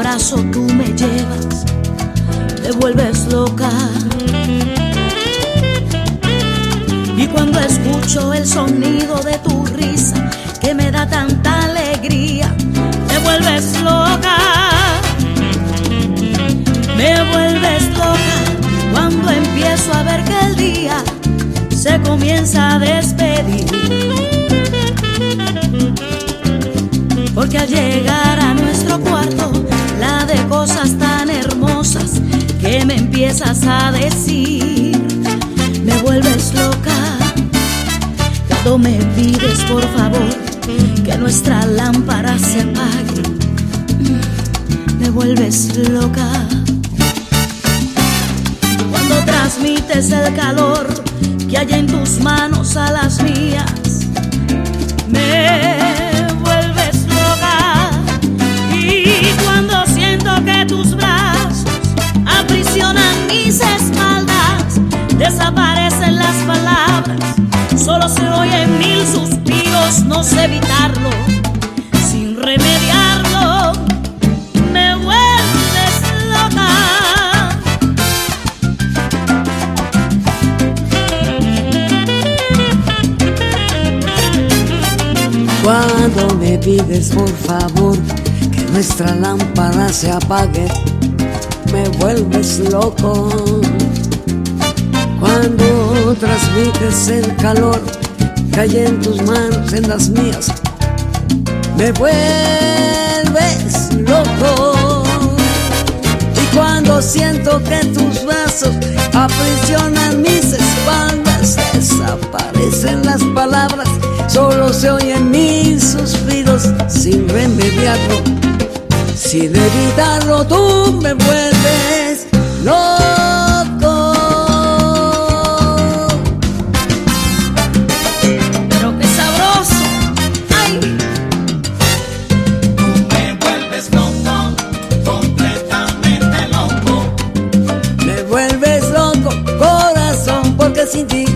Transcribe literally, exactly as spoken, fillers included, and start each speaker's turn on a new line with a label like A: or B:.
A: brazo tú me llevas, te vuelves loca. Y cuando escucho el sonido de tu risa, que me da tanta alegría, me vuelves loca. Me vuelves loca cuando empiezo a ver que el día se comienza a despedir. Porque al llegar a nuestro cuarto, la de cosas tan hermosas que me empiezas a decir, me vuelves loca. Cuando me pides por favor que nuestra lámpara se apague, me vuelves loca. Cuando transmites el calor que hay en tus manos a las mías, me vuelves loca. Y cuando siento que tus brazos aprisionan mis espaldas, desaparecen las palabras, solo se oyen mil suspiros, no sé evitarlo, sin remediarlo, me vuelves loca.
B: Cuando me pides por favor que nuestra lámpara se apague, me vuelves loco. Cuando transmites el calor que hay en tus manos, en las mías, me vuelves loco. Y cuando siento que tus brazos aprisionan mis espaldas, desaparecen las palabras, solo se oyen mil suspiros, sin remediarlo, sin evitarlo, tú me vuelves loco.
A: Pero qué sabroso, ay.
C: Tú me vuelves loco, completamente loco.
B: Me vuelves loco, corazón, porque sin ti